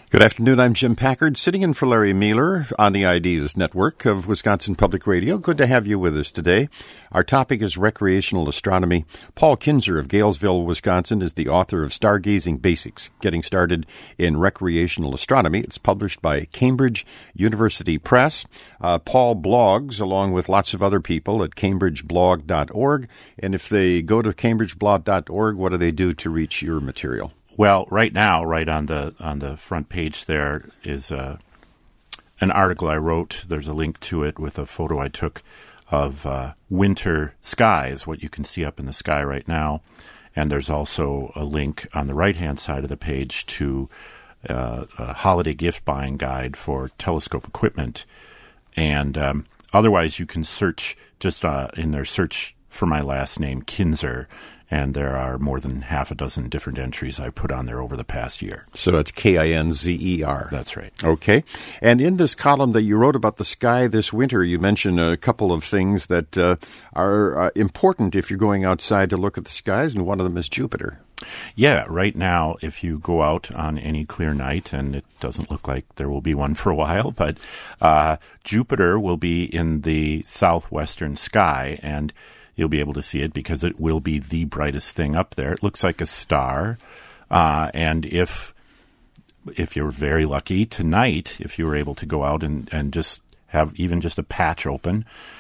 Good afternoon. I'm Jim Packard, sitting in for Larry Mueller on the Ideas Network of Wisconsin Public Radio. Good to have you with us today. Our topic is recreational astronomy. Paul Kinzer of Galesville, Wisconsin, is the author of Stargazing Basics, Getting Started in Recreational Astronomy. It's published by Cambridge University Press. Paul blogs along with lots of other people at cambridgeblog.org. And if they go to cambridgeblog.org, what do they do to reach your material? Well, right now, right on the front page there is an article I wrote. There's a link to it with a photo I took of winter skies, what you can see up in the sky right now. And there's also a link on the right-hand side of the page to a holiday gift buying guide for telescope equipment. And otherwise, you can search just in their search for my last name, Kinzer. And there are more than half a dozen different entries I put on there over the past year. So it's Kinzer. That's right. Okay. And in this column that you wrote about the sky this winter, you mentioned a couple of things that are important if you're going outside to look at the skies, and one of them is Jupiter. Yeah, right now, if you go out on any clear night, and it doesn't look like there will be one for a while, but Jupiter will be in the southwestern sky, and you'll be able to see it because it will be the brightest thing up there. It looks like a star. And if you're very lucky tonight, if you were able to go out and just have even just a patch open,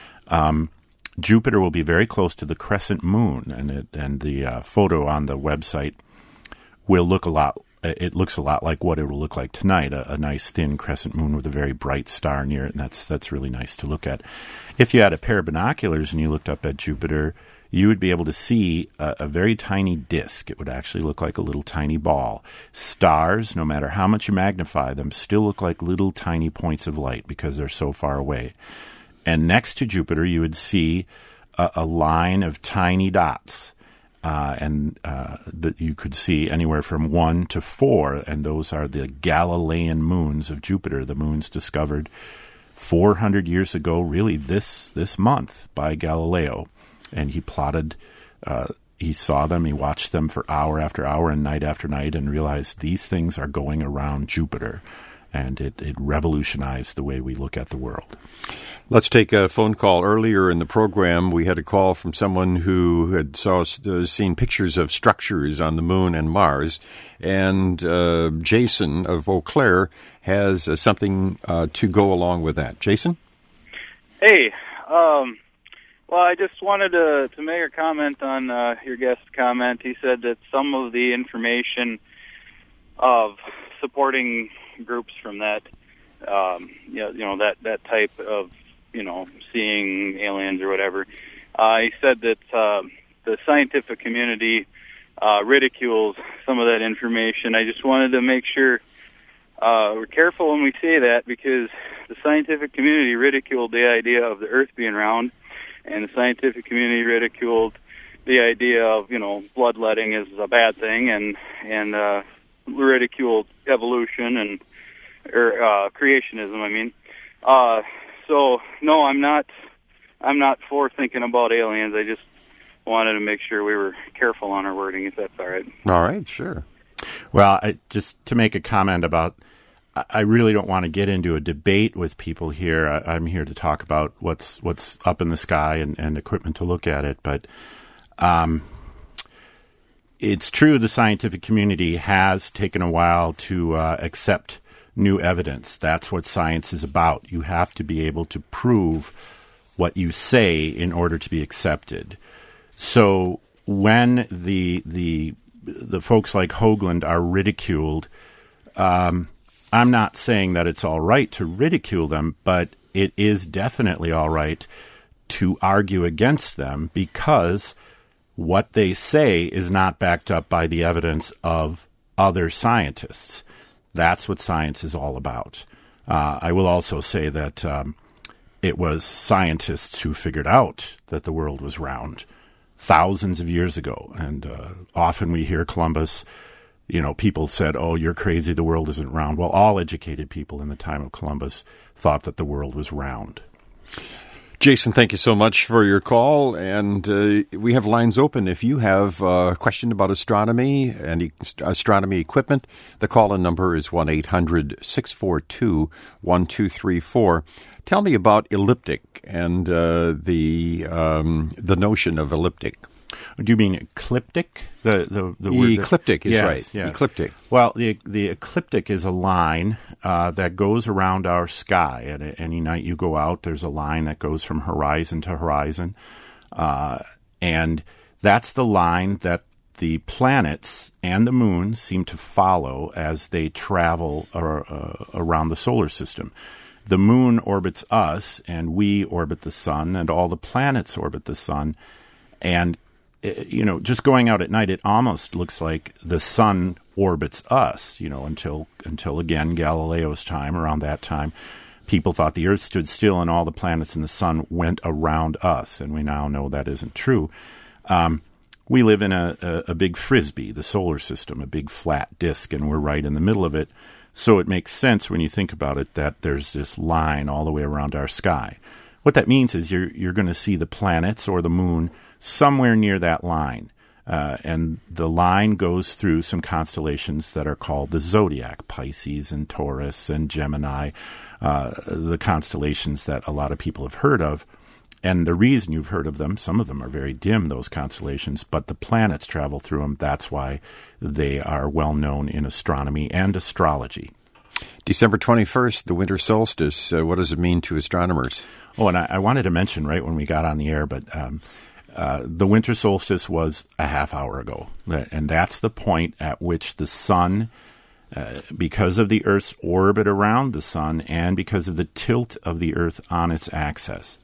Jupiter will be very close to the crescent moon. And the photo on the website will look a lot. It looks a lot like what it will look like tonight, a nice thin crescent moon with a very bright star near it, and that's really nice to look at. If you had a pair of binoculars and you looked up at Jupiter, you would be able to see a very tiny disk. It would actually look like a little tiny ball. Stars, no matter how much you magnify them, still look like little tiny points of light because they're so far away. And next to Jupiter, you would see a line of tiny dots. That you could see anywhere from 1 to 4, and those are the Galilean moons of Jupiter, the moons discovered 400 years ago, really this month, by Galileo. And he plotted, he saw them, he watched them for hour after hour and night after night, and realized these things are going around Jupiter. And it revolutionized the way we look at the world. Let's take a phone call. Earlier in the program, we had a call from someone who had seen pictures of structures on the moon and Mars. And Jason of Eau Claire has something to go along with that. Jason? Hey. Well, I just wanted to make a comment on your guest's comment. He said that some of the information of supporting groups from that, that type of, seeing aliens or whatever. He said that the scientific community ridicules some of that information. I just wanted to make sure we're careful when we say that, because the scientific community ridiculed the idea of the Earth being round, and the scientific community ridiculed the idea of, bloodletting is a bad thing, and ridiculed evolution and creationism. I mean, so no, I'm not for thinking about aliens. I just wanted to make sure we were careful on our wording, if that's all right. All right, sure. Well, just to make a comment about, I really don't want to get into a debate with people here. I'm here to talk about what's up in the sky and equipment to look at it, but it's true the scientific community has taken a while to accept new evidence. That's what science is about. You have to be able to prove what you say in order to be accepted. So when the folks like Hoagland are ridiculed, I'm not saying that it's all right to ridicule them, but it is definitely all right to argue against them, because what they say is not backed up by the evidence of other scientists. That's what science is all about. I will also say that it was scientists who figured out that the world was round thousands of years ago. And often we hear Columbus, people said, oh, you're crazy, the world isn't round. Well, all educated people in the time of Columbus thought that the world was round. Jason, thank you so much for your call. And we have lines open. If you have a question about astronomy and astronomy equipment, the call-in number is 1-800-642-1234. Tell me about elliptic and the notion of elliptic. Do you mean ecliptic? The word ecliptic is yes, right. Yes. Ecliptic. Well, the ecliptic is a line that goes around our sky. At any night you go out, there's a line that goes from horizon to horizon, and that's the line that the planets and the moon seem to follow as they travel around the solar system. The moon orbits us, and we orbit the sun, and all the planets orbit the sun, and just going out at night, it almost looks like the sun orbits us, until again, Galileo's time, around that time, people thought the Earth stood still and all the planets in the sun went around us, and we now know that isn't true. We live in a big frisbee, the solar system, a big flat disk, and we're right in the middle of it. So it makes sense when you think about it that there's this line all the way around our sky. What that means is you're going to see the planets or the moon somewhere near that line. And the line goes through some constellations that are called the zodiac, Pisces and Taurus and Gemini, the constellations that a lot of people have heard of. And the reason you've heard of them, some of them are very dim, those constellations, but the planets travel through them. That's why they are well known in astronomy and astrology. December 21st, the winter solstice. What does it mean to astronomers? Oh, and I wanted to mention right when we got on the air, but the winter solstice was a half hour ago. And that's the point at which the sun, because of the Earth's orbit around the sun and because of the tilt of the Earth on its axis,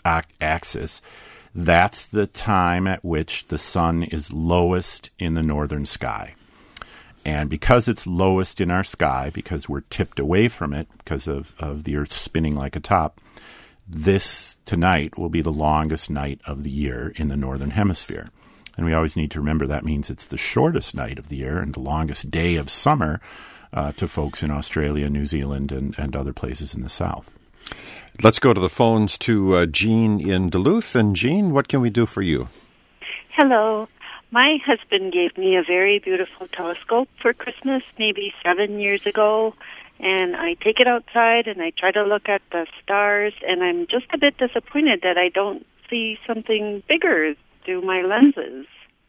that's the time at which the sun is lowest in the northern sky. And because it's lowest in our sky, because we're tipped away from it, because of the Earth spinning like a top, this tonight will be the longest night of the year in the northern hemisphere. And we always need to remember that means it's the shortest night of the year and the longest day of summer to folks in Australia, New Zealand, and other places in the south. Let's go to the phones to Jean in Duluth. And Jean, what can we do for you? Hello. My husband gave me a very beautiful telescope for Christmas, maybe 7 years ago, and I take it outside and I try to look at the stars, and I'm just a bit disappointed that I don't see something bigger through my lenses.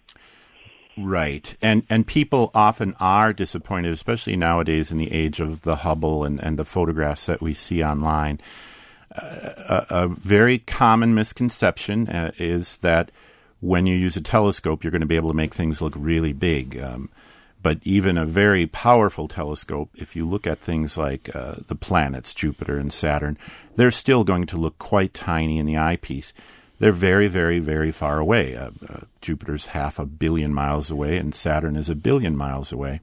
Right. And people often are disappointed, especially nowadays in the age of the Hubble and the photographs that we see online. A very common misconception is that when you use a telescope, you're going to be able to make things look really big. But even a very powerful telescope, if you look at things like the planets, Jupiter and Saturn, they're still going to look quite tiny in the eyepiece. They're very, very, very far away. Jupiter's 500 million miles away, and Saturn is 1 billion miles away.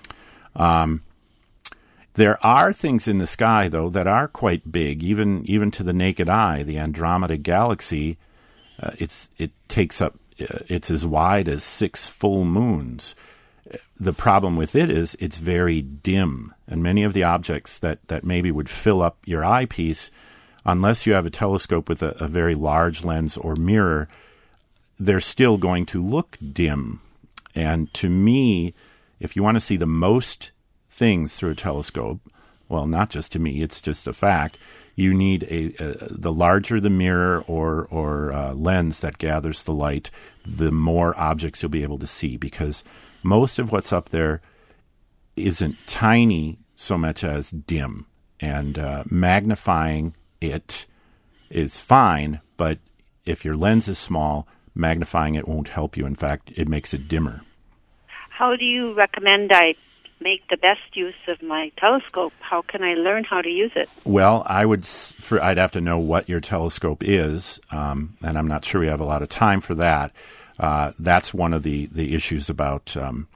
There are things in the sky, though, that are quite big, even to the naked eye. The Andromeda Galaxy, it's as wide as 6 full moons. The problem with it is it's very dim, and many of the objects that maybe would fill up your eyepiece, unless you have a telescope with a very large lens or mirror, they're still going to look dim. And to me, if you want to see the most things through a telescope, well, not just to me, it's just a fact, you need the larger the mirror or lens that gathers the light, the more objects you'll be able to see, because most of what's up there isn't tiny so much as dim. And magnifying it is fine, but if your lens is small, magnifying it won't help you. In fact, it makes it dimmer. How do you recommend I make the best use of my telescope? How can I learn how to use it? Well, I'd have to know what your telescope is, and I'm not sure we have a lot of time for that. That's one of the issues about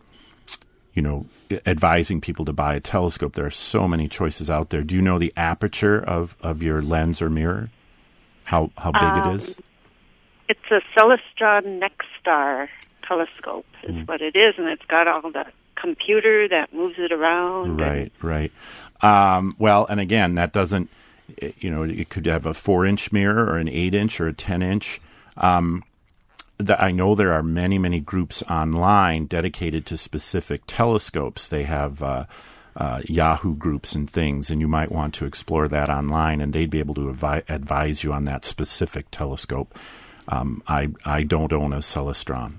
advising people to buy a telescope. There are so many choices out there. Do you know the aperture of your lens or mirror? How big it is? It's a Celestron NexStar telescope is what it is, and it's got all the computer that moves it around. Right. Well, and again, that doesn't it could have a 4-inch mirror or an 8-inch or a 10-inch. I know there are many, many groups online dedicated to specific telescopes. They have Yahoo groups and things, and you might want to explore that online, and they'd be able to advise you on that specific telescope. I don't own a Celestron.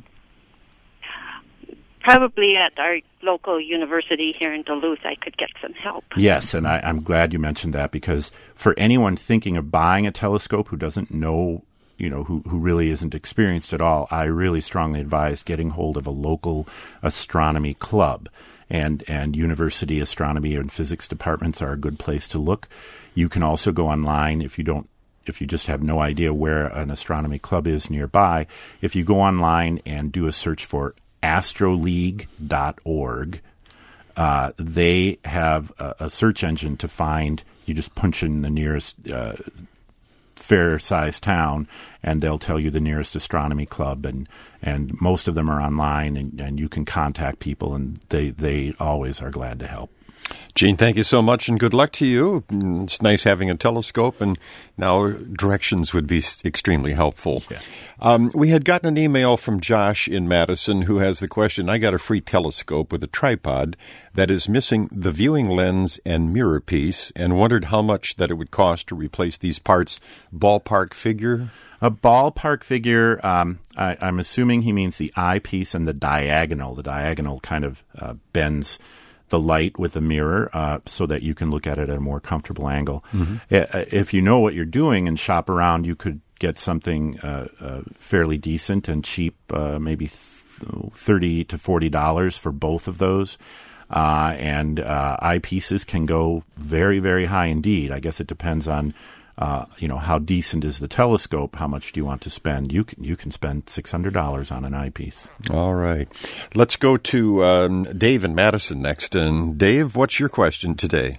Probably at our local university here in Duluth, I could get some help. Yes, and I'm glad you mentioned that, because for anyone thinking of buying a telescope who doesn't know, who really isn't experienced at all, I really strongly advise getting hold of a local astronomy club. And university astronomy and physics departments are a good place to look. You can also go online if you just have no idea where an astronomy club is nearby. If you go online and do a search for astroleague.org, they have a search engine to find. You just punch in the nearest fair-sized town, and they'll tell you the nearest astronomy club, and most of them are online, and you can contact people, and they always are glad to help. Gene, thank you so much, and good luck to you. It's nice having a telescope, and now directions would be extremely helpful. Yeah. We had gotten an email from Josh in Madison who has the question, I got a free telescope with a tripod that is missing the viewing lens and mirror piece, and wondered how much that it would cost to replace these parts. Ballpark figure? A ballpark figure, I'm assuming he means the eyepiece and the diagonal. The diagonal kind of bends the light with a mirror so that you can look at it at a more comfortable angle. Mm-hmm. If you know what you're doing and shop around, you could get something fairly decent and cheap, maybe $30 to $40 for both of those. And eyepieces can go very, very high indeed. I guess it depends on how decent is the telescope, how much do you want to spend. You can spend $600 on an eyepiece. All right. Let's go to Dave in Madison next. And Dave, what's your question today?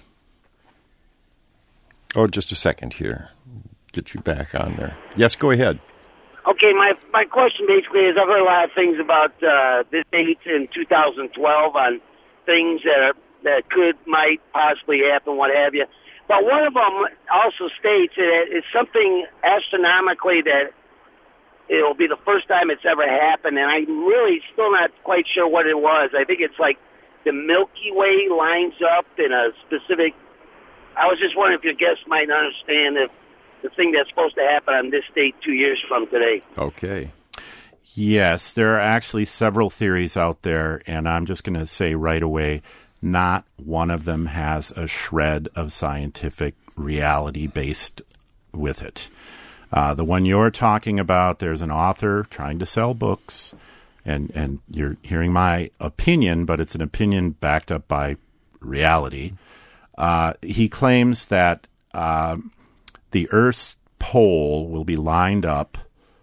Oh, just a second here. Get you back on there. Yes, go ahead. Okay, my question basically is I've heard a lot of things about this date in 2012 on things that might possibly happen, what have you. But one of them also states that it's something astronomically that it'll be the first time it's ever happened, and I'm really still not quite sure what it was. I think it's like the Milky Way lines up in a specific... I was just wondering if your guests might understand if the thing that's supposed to happen on this date 2 years from today. Okay. Yes, there are actually several theories out there, and I'm just going to say right away, not one of them has a shred of scientific reality based with it. The one you're talking about, there's an author trying to sell books, and you're hearing my opinion, but it's an opinion backed up by reality. He claims that the Earth's pole will be lined up.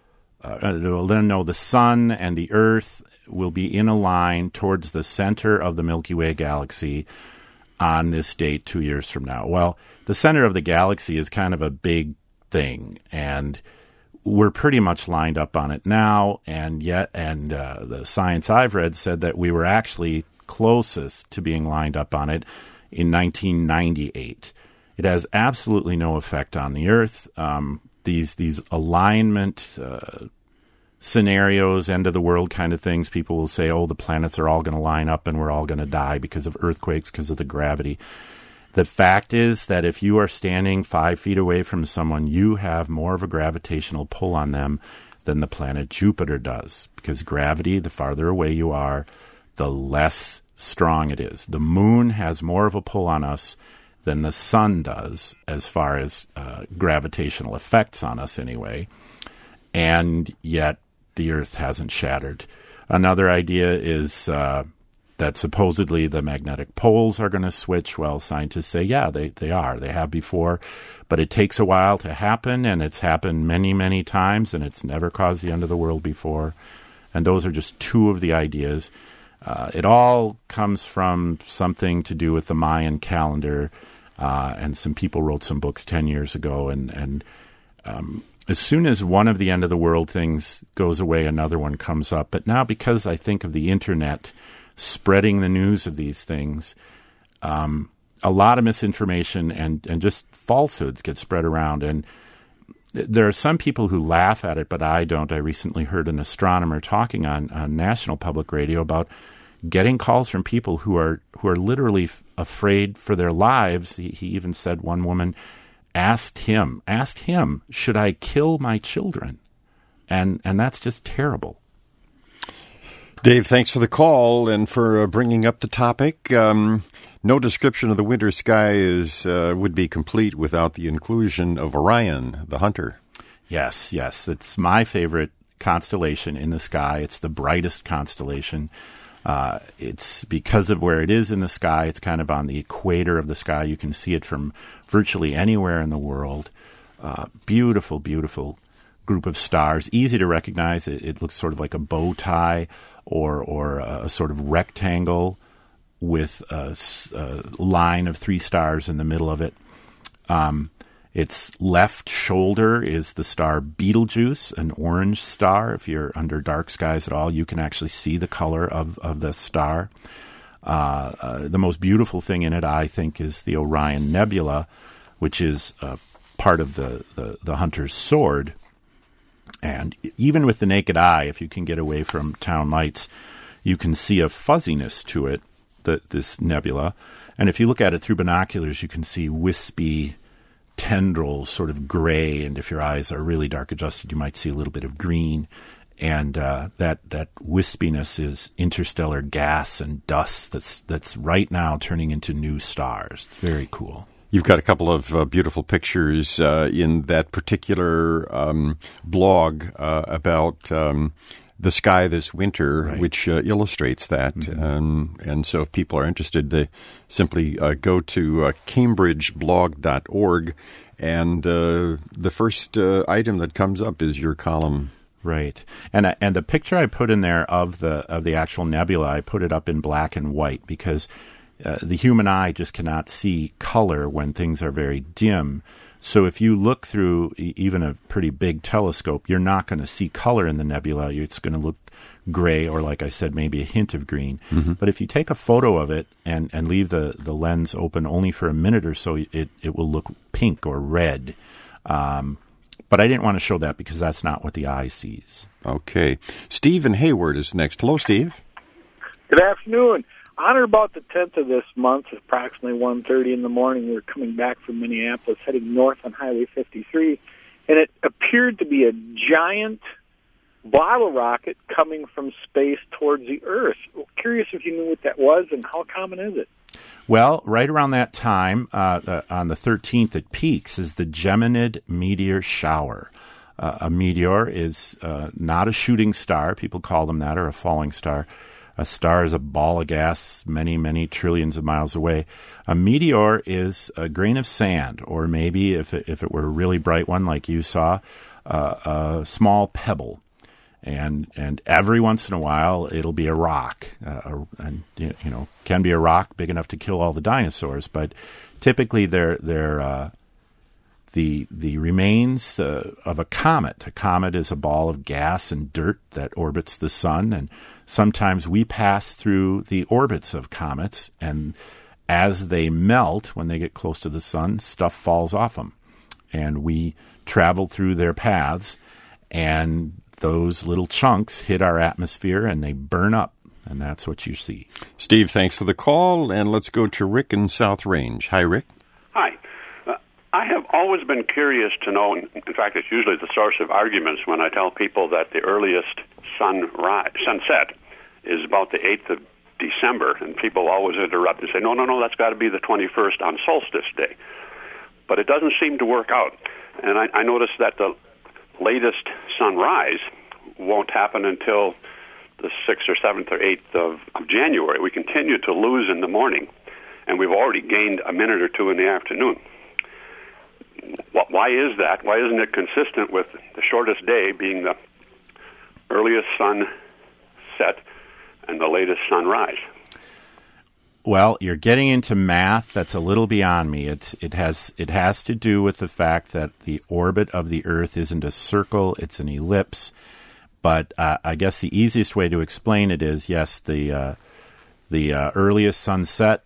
The sun and the Earth will be in a line towards the center of the Milky Way galaxy on this date 2 years from now. Well, the center of the galaxy is kind of a big thing, and we're pretty much lined up on it now, and the science I've read said that we were actually closest to being lined up on it in 1998. It has absolutely no effect on the Earth. These alignment scenarios, end of the world kind of things, people will say, oh, the planets are all going to line up and we're all going to die because of earthquakes, because of the gravity. The fact is that if you are standing 5 feet away from someone, you have more of a gravitational pull on them than the planet Jupiter does, because gravity, the farther away you are, the less strong it is. The moon has more of a pull on us than the sun does, as far as gravitational effects on us anyway, and yet the Earth hasn't shattered. Another idea is that supposedly the magnetic poles are going to switch. Well, scientists say, yeah, they are. They have before, but it takes a while to happen, and it's happened many, many times, and it's never caused the end of the world before. And those are just two of the ideas. It all comes from something to do with the Mayan calendar, and some people wrote some books 10 years ago, and as soon as one of the end of the world things goes away, another one comes up. But now, because I think of the internet spreading the news of these things, a lot of misinformation and just falsehoods get spread around. And there are some people who laugh at it, but I don't. I recently heard an astronomer talking on National Public Radio about getting calls from people who are literally afraid for their lives. He even said one woman asked him, should I kill my children? And that's just terrible. Dave, thanks for the call and for bringing up the topic. No description of the winter sky would be complete without the inclusion of Orion, the hunter. Yes. It's my favorite constellation in the sky. It's the brightest constellation. It's because of where it is in the sky. It's kind of on the equator of the sky. You can see it from virtually anywhere in the world. Beautiful, beautiful group of stars. Easy to recognize. It looks sort of like a bow tie or a sort of rectangle with a line of 3 stars in the middle of it. Its left shoulder is the star Betelgeuse, an orange star. If you're under dark skies at all, you can actually see the color of the star. The most beautiful thing in it, I think, is the Orion Nebula, which is part of the hunter's sword. And even with the naked eye, if you can get away from town lights, you can see a fuzziness to it, this nebula. And if you look at it through binoculars, you can see wispy tendrils, sort of gray, and if your eyes are really dark adjusted, you might see a little bit of green. And that wispiness is interstellar gas and dust that's right now turning into new stars. It's very cool. You've got a couple of beautiful pictures in that particular blog about the sky this winter, right, which illustrates that. Mm-hmm. And so if people are interested, they simply go to cambridgeblog.org, and the first item that comes up is your column. Right. And the picture I put in there of the actual nebula, I put it up in black and white because the human eye just cannot see color when things are very dim. So if you look through even a pretty big telescope, you're not going to see color in the nebula. It's going to look gray or, like I said, maybe a hint of green. Mm-hmm. But if you take a photo of it and leave the lens open only for a minute or so, it will look pink or red. But I didn't want to show that because that's not what the eye sees. Okay. Steve in Hayward is next. Hello, Steve. Good afternoon. On or about the 10th of this month, approximately 1:30 in the morning, we were coming back from Minneapolis, heading north on Highway 53, and it appeared to be a giant bottle rocket coming from space towards the Earth. Curious if you knew what that was, and how common is it? Well, right around that time, on the 13th, it peaks, is the Geminid meteor shower. A meteor is not a shooting star, people call them that, or a falling star. A star is a ball of gas many, many trillions of miles away. A meteor is a grain of sand, or maybe, if it were a really bright one like you saw, a small pebble. And every once in a while, it'll be a rock. And can be a rock big enough to kill all the dinosaurs. But typically, they're the remains of a comet. A comet is a ball of gas and dirt that orbits the sun, and sometimes we pass through the orbits of comets, and as they melt, when they get close to the sun, stuff falls off them. And we travel through their paths, and those little chunks hit our atmosphere, and they burn up, and that's what you see. Steve, thanks for the call, and let's go to Rick in South Range. Hi, Rick. Hi. I have always been curious to know, in fact, it's usually the source of arguments when I tell people that the earliest sunset is about the 8th of December, and people always interrupt and say, no, that's got to be the 21st on Solstice Day. But it doesn't seem to work out. And I noticed that the latest sunrise won't happen until the 6th or 7th or 8th of January. We continue to lose in the morning, and we've already gained a minute or two in the afternoon. Why is that? Why isn't it consistent with the shortest day being the earliest sunset and the latest sunrise? Well, you're getting into math that's a little beyond me. It has to do with the fact that the orbit of the Earth isn't a circle; it's an ellipse. But I guess the easiest way to explain it is, yes, the earliest sunset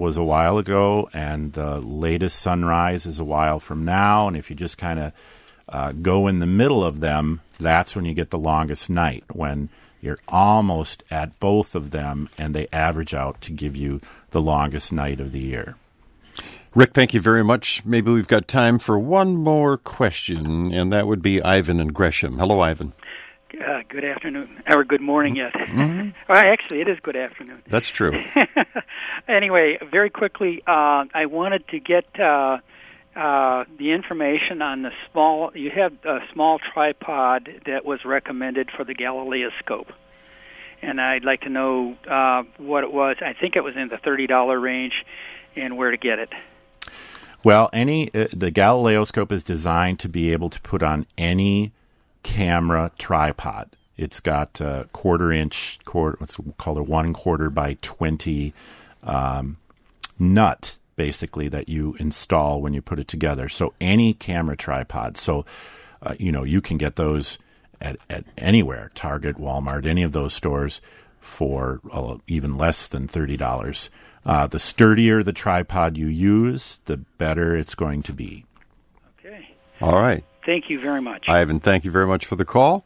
was a while ago, and the latest sunrise is a while from now. And if you just kind of go in the middle of them, that's when you get the longest night, when you're almost at both of them, and they average out to give you the longest night of the year. Rick, thank you very much. Maybe we've got time for one more question, and that would be Ivan in Gresham. Hello, Ivan. Good afternoon, or good morning yet. Mm-hmm. Actually, it is good afternoon. That's true. Anyway, very quickly, I wanted to get the information on the small. You have a small tripod that was recommended for the Galileoscope, and I'd like to know what it was. I think it was in the $30 range, and where to get it. Well, the Galileoscope is designed to be able to put on any camera tripod. It's got a let's call it 1/4 by 20 nut, basically, that you install when you put it together. So any camera tripod. So, you can get those at anywhere, Target, Walmart, any of those stores for even less than $30. The sturdier the tripod you use, the better it's going to be. Okay. All right. Thank you very much. Ivan, thank you very much for the call.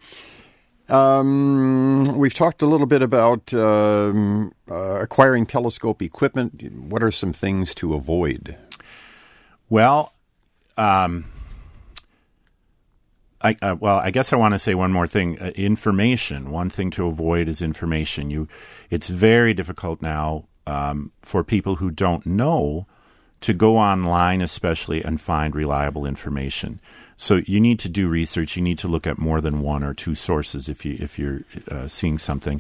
We've talked a little bit about acquiring telescope equipment. What are some things to avoid? Well, I guess I want to say one more thing. Information. One thing to avoid is information. It's very difficult now for people who don't know to go online, especially, and find reliable information. So you need to do research. You need to look at more than one or two sources if you're seeing something.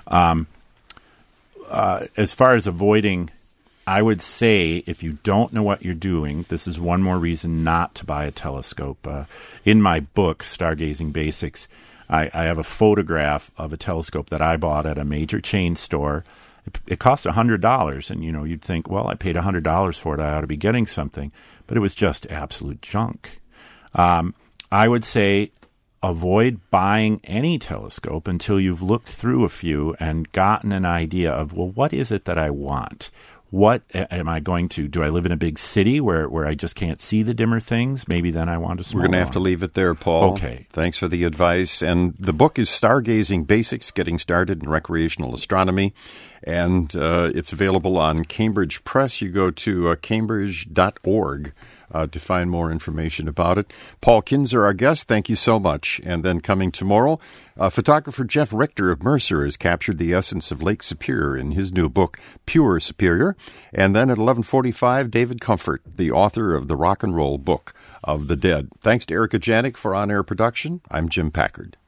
As far as avoiding, I would say if you don't know what you're doing, this is one more reason not to buy a telescope. In my book, Stargazing Basics, I have a photograph of a telescope that I bought at a major chain store. It cost $100, and you'd think, well, I paid $100 for it. I ought to be getting something, but it was just absolute junk. I would say avoid buying any telescope until you've looked through a few and gotten an idea of, well, what is it that I want? What am I going to? Do I live in a big city where I just can't see the dimmer things? Maybe then I want a small one. We're going to have to leave it there, Paul. Okay. Thanks for the advice. And the book is Stargazing Basics, Getting Started in Recreational Astronomy. And it's available on Cambridge Press. You go to cambridge.org to find more information about it. Paul Kinzer, our guest, thank you so much. And then coming tomorrow, photographer Jeff Richter of Mercer has captured the essence of Lake Superior in his new book, Pure Superior. And then at 11:45, David Comfort, the author of the Rock and Roll Book of the Dead. Thanks to Erica Janik for on-air production. I'm Jim Packard.